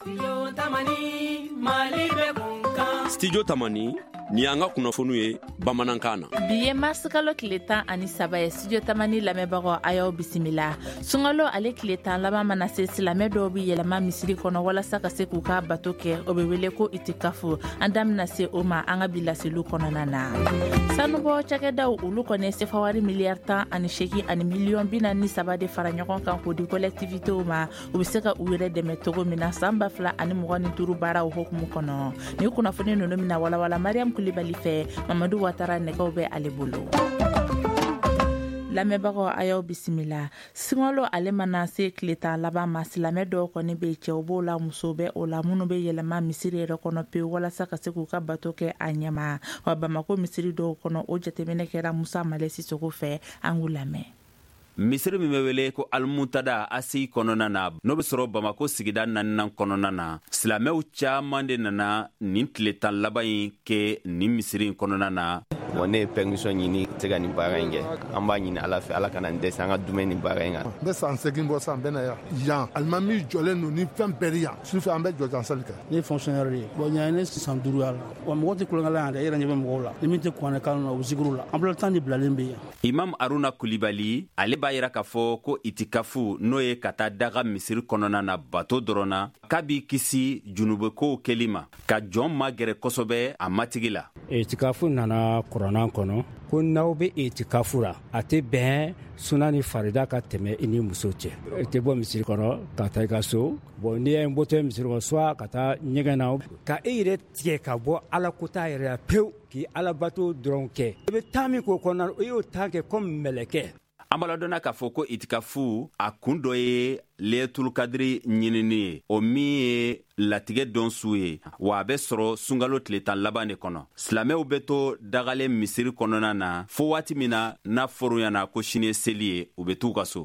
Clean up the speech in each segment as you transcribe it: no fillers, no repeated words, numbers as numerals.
Studio Tamani ni an ka kunnafoniw ye bamanankan na. Bi ye marsikalo tile 13 ye Studio Tamani lamɛnbagaw a y'aw bisimila. Sunkalo ale tile 10 laban mana se silamɛ dɔw bi yɛlɛma misiri kɔnɔ walasa ka se k'u ka bato kɛ o bɛ wele ko itikafu. An da bɛna se o ma an ka bi laseliw kɔnɔna na. Sanubɔ cakɛdaw olu kɔni sefawari miliyari 18 ani miliyɔn 43 de fara ɲɔgɔn kan k'o di collectivitéw ma u bɛ se ka u yɛrɛ dɛmɛ cogo min na san 2025 baaraw hukumu kɔnɔ. Ni kunnafoni ninnu mina walawala Mariam Kulibali fɛ Mamadu Watara nɛgɛw bɛ ale bolo. Lamɛnbagaw a y'aw bisimila. Sunkalo ale mana se tile 10 laban ma silamɛ dɔw kɔni bɛ cɛw b'o la musow bɛ o la minnu bɛ yɛlɛma misiri yɛrɛ kɔnɔ pewu walasa ka se k'u ka bato kɛ a ɲɛma. Wa Bamako misiri dɔw kɔnɔ o jateminɛ kɛra Musa Male Sisoko fɛ an k'u lamɛn. Misiri min bɛ wele ko Almutada Asi kɔnɔna na n'o bɛ sɔrɔ Bamako sigida 4nan kɔnɔna na silamɛw caman de nana nin tile 10 laban in kɛ nin misiri in kɔnɔna na. Ne ye permission ɲini tɛ ka nin baara in kɛ an b'a ɲini Ala fɛ Ala kana n dɛsɛ an ka dumuni nin baara in kan. N bɛ san 8 bɔ san bɛna yan alimami jɔlen don ni fɛn bɛɛ yan sufɛ an bɛ jɔ jansali kɛ. Ne ye fonctionnaire ye bon ɲa ne san 5 ya la wa mɔgɔ tɛ kulonkɛ la yan dɛ e yɛrɛ ɲɛ bɛ mɔgɔw la ni min tɛ kuranɛ kalan na u zikuru la emploi temps de bilalen bɛ yan. Imam Aruna Kulibali ale b'a yira k'a fɔ ko itikafu n'o ye ka taa daga misiri kɔnɔna na bato dɔrɔn na k'a b'i kisi junubekow kɛli ma ka jɔn magɛrɛ kosɛbɛ a matigi la. Itikafu nana kuranɛ kɔnɔ ko n'aw bɛ itikafu la a tɛ bɛn suna ni farida ka tɛmɛ i ni muso cɛ. I tɛ bɔ misiri kɔnɔ ka taa i ka so bon n'i ye bɔtɔ misiri kɔnɔ soit ka taa ɲɛgɛn na ka e yɛrɛ tigɛ ka bɔ ala kota yɛrɛ la pewu k'i alabato dɔrɔn kɛ i bɛ taa min k'o kɔnɔna i y'o taa kɛ comme mɛlɛkɛ. An b'a ladɔnna k'a fɔ ko itikafu a kun dɔ ye Leyatul Kadiri ɲinini ye o min ye latigɛ dɔn su ye wa a bɛ sɔrɔ sunkalo tile 10 laban de kɔnɔ. Silamɛw bɛ to dagalen misiri kɔnɔna na fo waati min na n'a fɔr'u ɲɛna ko sini ye seli ye u bɛ t'u ka so.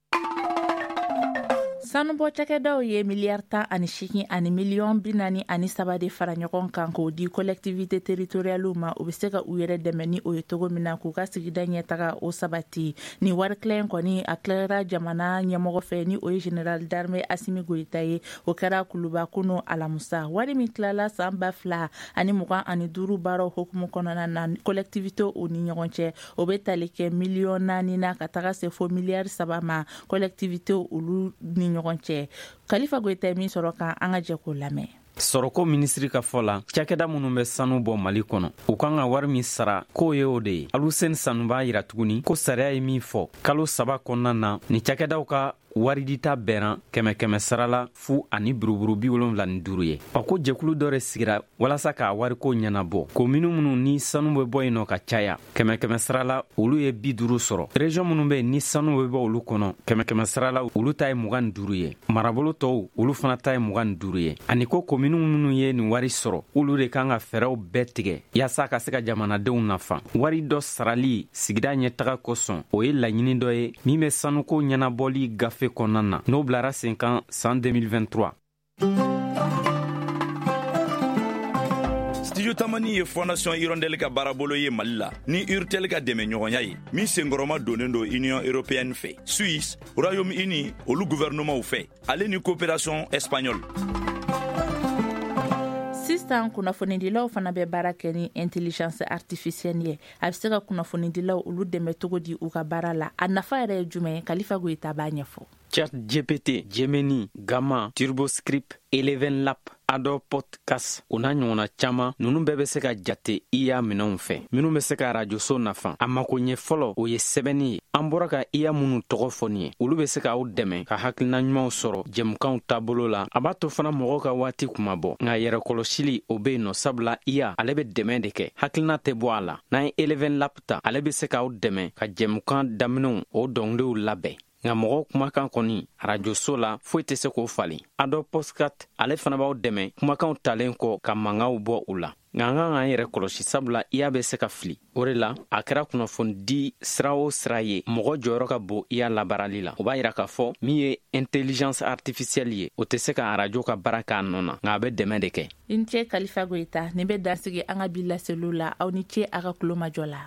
Sanubɔ cakɛdaw ye miliyari 18 ani miliyɔn 43 de fara ɲɔgɔn kan k'o di collectivité territoriales ma u bɛ se ka u yɛrɛ dɛmɛ ni o ye cogo min na k'u ka sigida ɲɛtaga o sabati. Ni wari tila in kɔni a tilara jamana ɲɛmɔgɔ fɛ ni o ye général d'armée Asimi Goïta ye o kɛra Kuluba kunu alamusa. Wari min tilala san 2025 baaraw hukumu kɔnɔna na collectivité o ni ɲɔgɔn cɛ o bɛ tali kɛ miliyɔn 4 na ka taga se fo miliyari 3 ma collectivité olu ni ɲɔgɔn cɛ. Khalifa Goïta min sɔrɔ kan an ka jɛ k'o lamɛn. Sɔrɔko minisiri ka fɔ la cakɛda minnu bɛ sanu bɔ Mali kɔnɔ u kan ka wari min sara k'o ye o de ye. Aluseni Sanu b'a yira tuguni ko sariya ye min fɔ kalo 3 kɔnɔna na ni cakɛdaw ka waridita bɛnna 100 sarala fu ani buruburu 75 ye. A ko jɛkulu dɔ de sigira walasa k'a wariko ɲɛnabɔ. Komini minnu ni sanu bɛ bɔ yen nɔ ka caya 100 sarala olu ye 50 sɔrɔ. Région minnu bɛ ni sanu bɛ bɔ olu kɔnɔ 100 sarala olu ta ye 25 ye. Marabolo tɔw olu fana ta ye 25 ye. Ani ko komini minnu ye nin wari sɔrɔ olu de kan ka fɛɛrɛw bɛɛ tigɛ yaasa ka se ka jamanadenw nafa. Wari dɔ sarali sigida ɲɛtaga kosɔn o ye laɲini dɔ ye min bɛ sanuko ɲɛnabɔli gafe kɔnɔna na n'o bilara sen kan san 2023. Studio Tamani ye Fondation Hirondelle ka baarabolo ye Mali la ni Urtel ka dɛmɛ ɲɔgɔnya ye min senkɔrɔma donnen do Union Européenne fɛ Suisse Royaume-Uni olu gouvernement fɛ ale ni coopération espagnole. Sisan kunnafonidilaw fana bɛ baara kɛ ni intelligence artificielle ye a bɛ se ka kunnafonidilaw olu dɛmɛ cogo di u ka baara la a nafa yɛrɛ ye jumɛn ye Khalifa Goïta b'a ɲɛfɔ. ChatGPT, Gemini, Gamma, TurboScript, Eleven Lab, Adobe Podcast o n'a ɲɔgɔnna caman ninnu bɛɛ bɛ se ka jate IA minɛnw fɛ minnu bɛ se ka arajoso nafa a mako ɲɛ fɔlɔ o ye sɛbɛnni ye an bɔra ka IA minnu tɔgɔ fɔ nin ye olu bɛ se ka aw dɛmɛ ka hakilina ɲumanw sɔrɔ jɛmukanw taabolo la a b'a to fana mɔgɔw ka waati kuma bɔ nka yɛrɛkɔlɔsili o bɛ yen nɔ sabula IA ale bɛ dɛmɛ de kɛ hakilina tɛ bɔ a la n'an ye Eleven Lab ta ale bɛ se ka aw dɛmɛ ka jɛmukan daminɛw o dɔnkiliw labɛn nka mɔgɔw kumakan kɔni arajoso la foyi tɛ se k'o falen Adobe Podcast ale fana b'aw dɛmɛ kumakanw talen kɔ ka mankanw bɔ u la nka an kan k'an yɛrɛ kɔlɔsi sabula IA bɛ se ka fili o de la a kɛra kunnafoni di sira o sira ye mɔgɔ jɔyɔrɔ ka bon IA labarali la o b'a yira k'a fɔ min ye intelligence artificielle ye o tɛ se ka arajo ka baara k'a nɔ na nka a bɛ dɛmɛ de kɛ. I ni ce Khalifa Goïta nin bɛ dansigi an ka bi laseliw la aw ni ce a ka tulomajɔ la.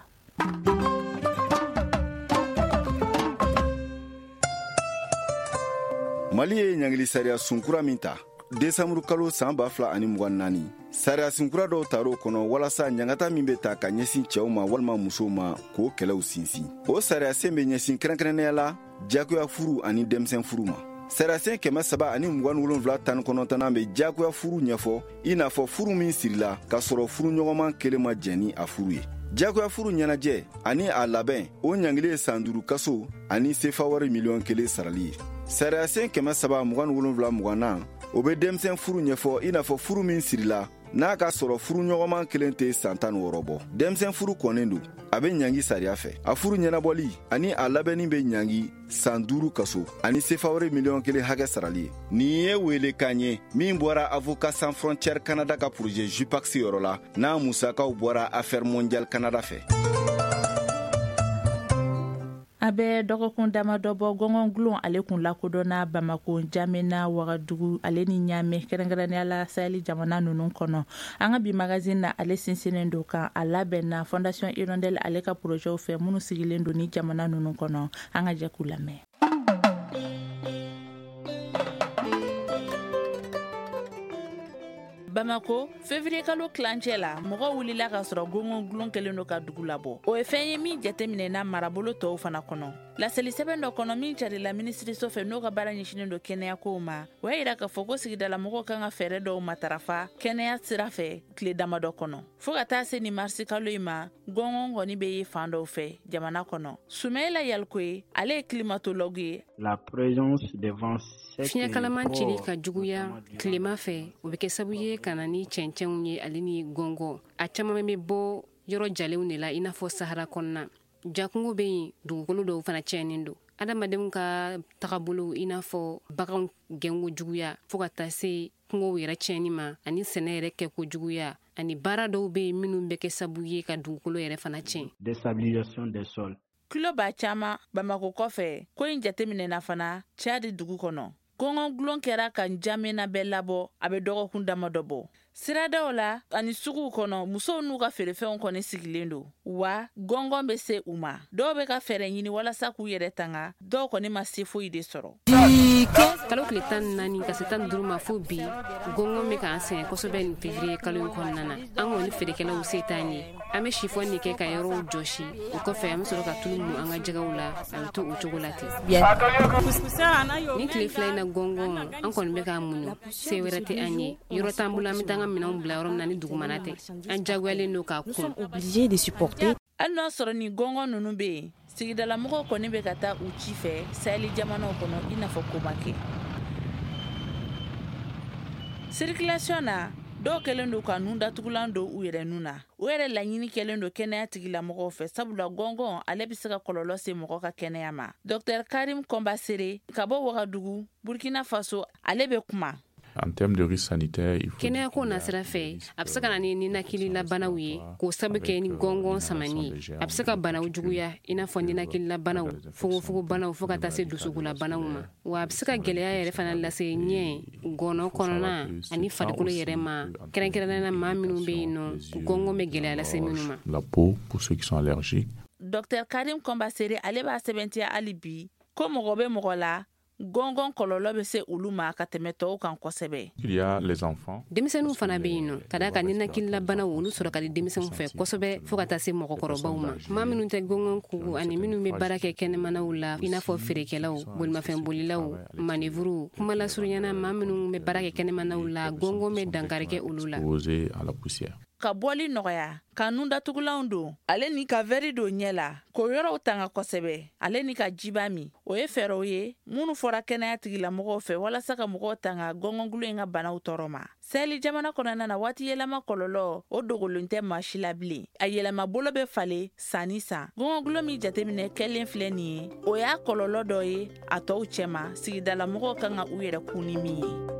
Mali ye ɲangili sariya sunkura min ta desanburu kalo san 2024 sariya sinkura dɔw taro kɔnɔ walasa ɲangata min bɛ ta ka ɲɛsin cɛw ma walima musow ma k'o kɛlɛw sinsin. O sariya sen bɛ ɲɛsin kɛrɛnkɛrɛnnenya la jagoya furu ani denmisɛn furu ma. Sariya sen 327 tan kɔnɔntɔnnan bɛ jagoya furu ɲɛfɔ i n'a fɔ furu min sirila k'a sɔrɔ furu ɲɔgɔnman kelen ma jɛn ni a furu ye. Jagoya furu ɲɛnajɛ ani a labɛn o ɲangili ye san 5 kaso ani sefa wari miliyɔn 1 sarali ye. Sariya sen 327 o bɛ denmisɛn furu ɲɛfɔ i n'a fɔ furu min sirila n'a ka sɔrɔ furu ɲɔgɔnman kelen tɛ san 16 bɔ. Denmisɛn furu kɔnnen don a bɛ ɲangi sariya fɛ. A furu ɲɛnabɔli ani a labɛnni bɛ ɲangi san 5 kaso ani sefa wari miliyɔn 1 hakɛ sarali ye. Nin ye welekan ye min bɔra Avocats Sans Frontières Canada ka projet JUPAX yɔrɔ la n'a musakaw bɔra Affaires Mondiales Canada fɛ. Abe dɔgɔkun damadɔ bɔ gɔngɔn gulon ale kun lakodɔnna Bamako, Jamena, Wagadugu ale ni Ɲame kɛrɛnkɛrɛnnenya la Saheli jamana ninnu kɔnɔ. An ka bi magazine na ale sinsinnen don kan a labɛnna Fondation Hirondelle ale ka projɛw fɛ minnu sigilen don ni jamana ninnu kɔnɔ. An ka jɛ k'u lamɛn. Bamako, février kalo klancɛ la, mɔgɔ wulila ka sɔrɔ gɔngɔn gulon kelen do ka dugu labɔ. O ye fɛn ye min jateminɛna marabolo tɔw fana kɔnɔ. Laseli sɛbɛn dɔ kɔnɔ min carila ministriso fɛ n'o ka baara ɲɛsinnen do kɛnɛya kow ma. O y'a yira k'a fɔ ko sigidala mɔgɔw kan ka fɛɛrɛ dɔw matarafa kɛnɛya sira fɛ tile damadɔ kɔnɔ. Fo ka taa se ni marisi kalo in ma, gɔngɔn kɔni bɛ ye fan dɔw fɛ jamana kɔnɔ. Sumayila Yalikoye, ale ye climatologue ye. La présence des vents fiɲɛ kalaman cili ka juguya tilema fɛ o bɛ kɛ sabu ye ka na ni cɛncɛnw ye ale ni gɔngɔn. A caman bɛ bɔ yɔrɔ jalenw de la i n'a fɔ Sahara kɔnɔna. Jakungo bɛ yen dugukolo dɔw fana cɛnnen don. Adamadenw ka tagabolo i n'a fɔ baganw gɛngo juguya fo ka taa se kungow yɛrɛ cɛnni ma ani sɛnɛ yɛrɛ kɛko juguya ani baara dɔw bɛ yen minnu bɛ kɛ sabu ye ka dugukolo yɛrɛ fana cɛn. Déstabilisation des sols. Kilo ba caman Bamako kɔfɛ ko in jateminɛna fana Cadi dugu kɔnɔ. Gɔngɔn gulon kɛra ka Jamena bɛɛ labɔ a bɛ dɔgɔkun damadɔ bɔ. Siradaw la ani suguw kɔnɔ musow n'u ka feerefɛnw kɔni sigilen don wa gɔngɔn bɛ se u ma. Dɔw bɛ ka fɛɛrɛ ɲini walasa k'u yɛrɛ tanga dɔw kɔni ma se foyi de sɔrɔ. Kalo tile 14 ka se 15 ma fo bi gɔngɔn bɛ k'an sɛgɛn kosɛbɛ nin février kalo in kɔnɔna na. An kɔni feerekɛlaw se t'an ye. An bɛ chiffon de kɛ ka yɔrɔw jɔsi o kɔfɛ an bɛ sɔrɔ ka tulu mun an ka jɛgɛw la a bɛ to o cogo la ten. Ni tile fila in na gɔngɔn an kɔni bɛ k'a munu se wɛrɛ tɛ an ye yɔrɔ t'an bolo an bɛ taa an ka minɛnw bila yɔrɔ min na ni dugumana tɛ an jagoyalen don k'a kun. Hali n'a sɔrɔ ni gɔngɔn ninnu bɛ yen sigidala mɔgɔw kɔni bɛ ka taa u ci fɛ Saheli jamanaw kɔnɔ i n'a fɔ ko ma kɛ. Circulation na dɔw kɛlen don ka nun datugulan don u yɛrɛ nun na. O yɛrɛ laɲini kɛlen don kɛnɛya tigilamɔgɔw fɛ sabula gɔngɔn ale bɛ se ka kɔlɔlɔ se mɔgɔ ka kɛnɛya ma. Dr Karim Kombasere ka bɔ Wagadugu, Burkina Faso ale bɛ kuma. En termes de risque sanitaire, il faut kɛnɛya ko na sira fɛ a bɛ se ka na ni ninakilila banaw ye k'o sabu kɛ ni gɔngɔn samani a bɛ se ka banaw juguya i n'a fɔ ninakilila banaw fogofogo banaw fo ka taa se dusukula banaw ma wa a bɛ se ka gɛlɛya yɛrɛ fana lase ɲɛ gɔnɔ kɔnɔna ani farikolo yɛrɛ ma kɛrɛnkɛrɛnnenya maa minnu bɛ yen nɔ gɔngɔn bɛ gɛlɛya lase minnu ma. La peau pour ceux qui sont allergiques. Dr Karim Kombasere ale b'a sɛbɛntiya hali bi ko mɔgɔ bɛ mɔgɔ la gɔngɔn kɔlɔlɔ bɛ se olu ma ka tɛmɛ tɔw kan kosɛbɛ. Il y a les enfants. Denmisɛnninw fana bɛ yen nɔ ka da ka ninakilila banaw olu sɔrɔ ka di denmisɛnw fɛ kosɛbɛ fo ka taa se mɔgɔkɔrɔbaw ma. Maa minnu tɛ gɔngɔn kugu ani minnu bɛ baara kɛ kɛnɛmanaw la i n'a fɔ feerekɛlaw bolimafɛn bolilaw manevuru kuma lasurunyana maa minnu bɛ baara kɛ kɛnɛmanaw la gɔngɔn bɛ dankari kɛ olu la. Exposés à la poussière. Ka bɔli nɔgɔya ka nun datugulanw don ale ni ka vɛri don ɲɛ la k'o yɔrɔw tanga kosɛbɛ ale ni ka jiba min o ye fɛɛrɛw ye minnu fɔra kɛnɛya tigilamɔgɔw fɛ walasa ka mɔgɔw tanga gɔngɔngulo in ka banaw tɔɔrɔ ma. Saheli jamana kɔnɔna na waati yɛlɛma kɔlɔlɔ o dogolen tɛ maa si la bilen a yɛlɛma bolo bɛ falen san ni san. Gɔngɔngulo min jateminɛ kɛlen filɛ nin ye o y'a kɔlɔlɔ dɔ ye a tɔw cɛma sigidalamɔgɔw kan ka u yɛrɛ kun ni min ye.